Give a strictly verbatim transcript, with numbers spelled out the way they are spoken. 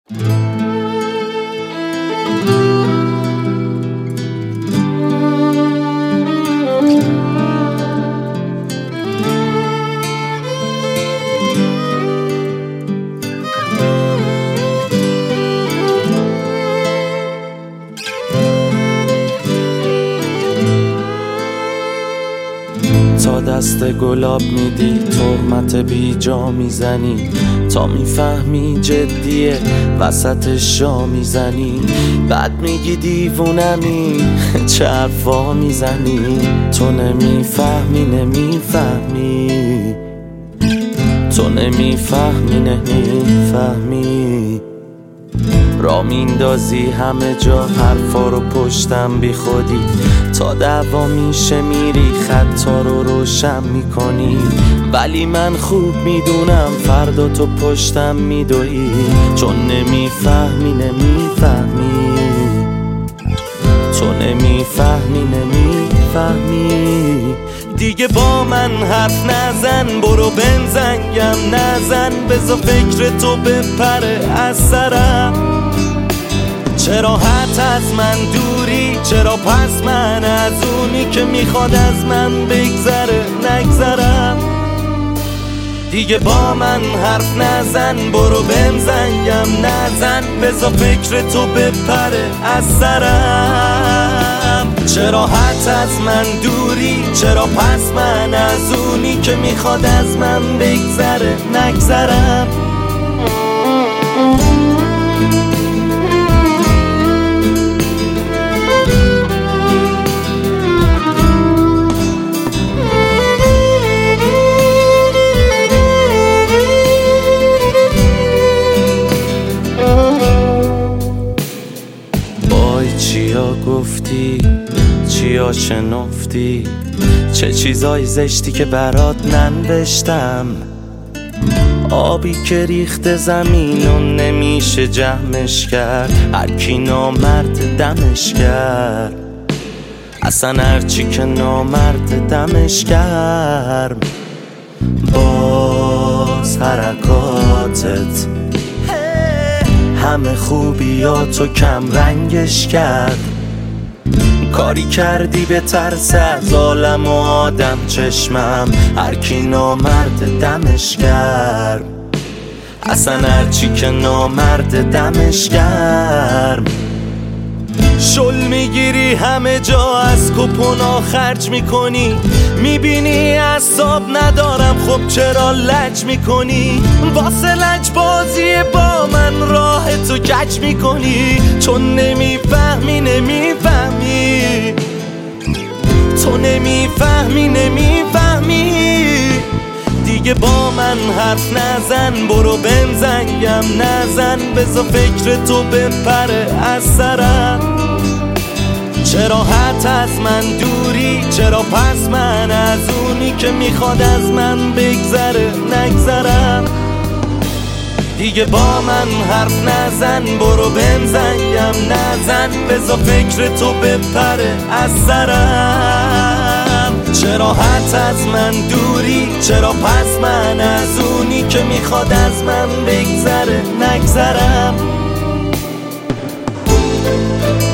تا دست گلاب میدی تهمت بی جا میزنی، تا میفهمی جدیه وسطش جا میزنی، بعد میگی دیوونمی چه حرفا میزنی. تو نمیفهمی نمیفهمی تو نمیفهمی نمیفهمی را میندازی همه جا حرفا رو پشتم بی خودی، تا دعوا میشه میری خطا رو روشن میکنی. ولی من خوب میدونم فردا تو پشتم میدوی، چون نمیفهمی نمیفهمی تو نمیفهمی نمیفهمی دیگه با من حرف نزن، برو بنزنگم نزن، بذار فکر تو بپره از سرم. چرا حت از من دوری، چرا پس من از اونی که میخواد از من بگذره نگذرم. دیگه با من حرف نزن، برو بنزنگم نزن، بذار فکر تو بپره از سرم. چرا حت از من دوری، چرا پس من از اونی که میخواد از من بگذره نگذرم. چیا گفتی، چیا شنفتی، چه چیزای زشتی که برات ننوشتم. آبی که ریخته زمین و نمیشه جمعش کرد، هر کی نامرد دمش کرد. اصلا هرچی که نامرد دمش کرد. باز حرکاتت همه خوبیاتو کم رنگش کرد. کاری کردی به ترس از عالم و آدم چشمم، هر کی نامرد دمش کرد. اصلا هرچی که نامرد دمش کرد. شل میگیری همه جا، از کپونا خرج میکنی، میبینی اعصاب ندارم خب چرا لج میکنی. واسه لج بازی با من راه تو کج میکنی، چون نمیفهمی نمیفهمی تو نمیفهمی نمیفهمی دیگه با من حرف نزن، برو بنزنگم نزن، بذار فکر تو بپره از سرم. چرا حت از من دوری، چرا پس من از اونی که میخواد از من بگذره نگذرم. دیگه با من حرف نزن، برو بنزنگم نزن، بذار فکر تو بپره از سرم. چرا حت از من دوری، چرا پس من از اونی که میخواد از من بگذره نگذرم.